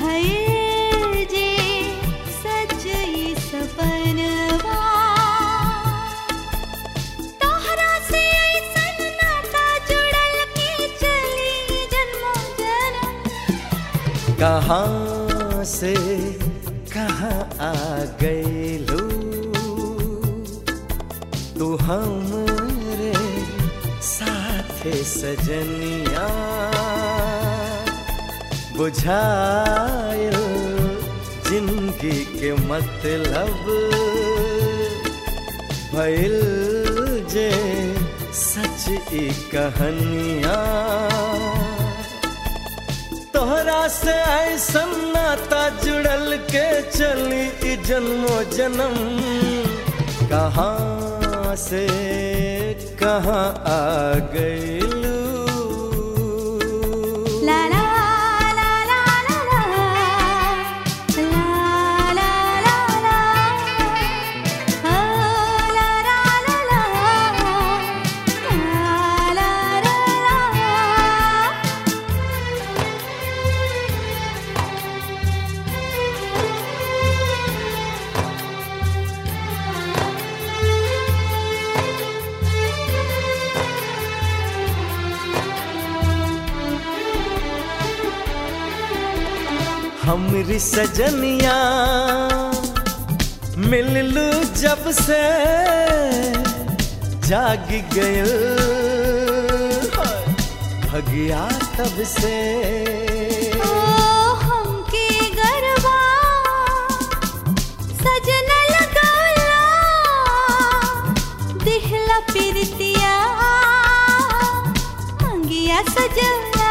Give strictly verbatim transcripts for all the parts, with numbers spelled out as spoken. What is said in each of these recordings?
भइल जे सच ई सपनवा तोहरा से ऐसन नाता जुड़ल के चली जन्मों जन्म। कहाँ से कहाँ आ गइलू तू हमरे साथे सजनिया बुझायल जिंदगी के मतलब भइल जे सच ई कहानिया तोहरा से ऐसन नाता जुड़ल के चली ई जन्मों जन्म। कहाँ से कहाँ आ गइलू ला ला ला ला ला ला ला ला ला ला ओ ला ला ला ला ला ला ला। हमरी सजनिया मिललू जब से जाग गइल भगिया तब से। ओ हमके गरबा सजना लगौला दिखला पिरतिया अंगिया सजौला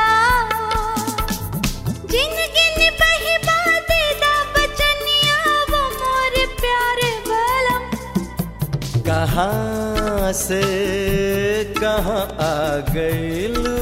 जिंदगी निभाही बाते दा बचनिया वो मोर प्यारे बलम। कहाँ से कहाँ आ गइलू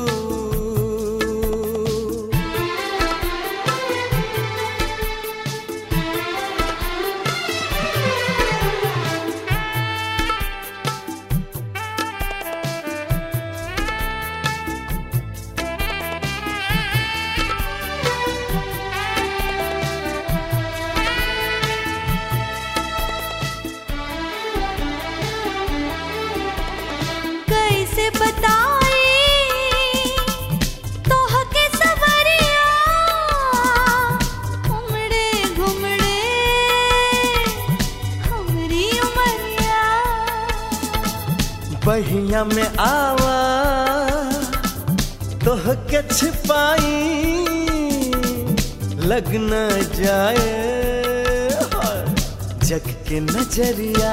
कैसे बताई तोहके सवरिया उमड़े घुमड़े हमरी उमरिया। बहिया में आवा तोहके छिपाई लग न जाए जग के नजरिया।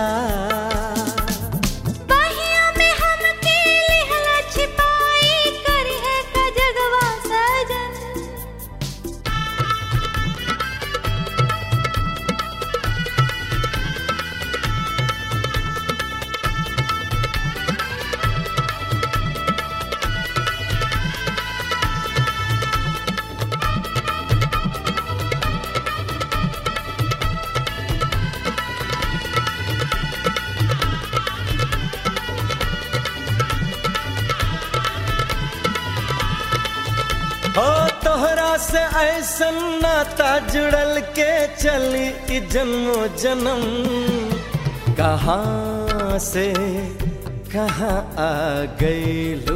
बहिया में हमके लिहला छिपाई करी है का जगवा सजन। हो तोहरा से ऐसन नाता जुड़ल के चली ई जन्मों जन्म। कहाँ से कहाँ आ गइलू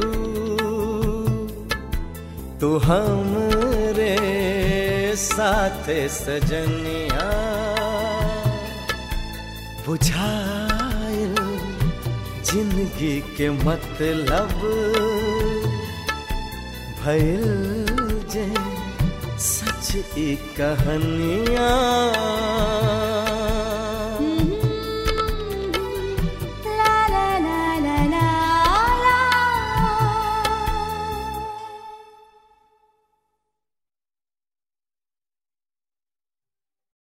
तू हमरे साथे सजनिया बुझायल जिंदगी के मतलब भइल जे सच ई कहानिया।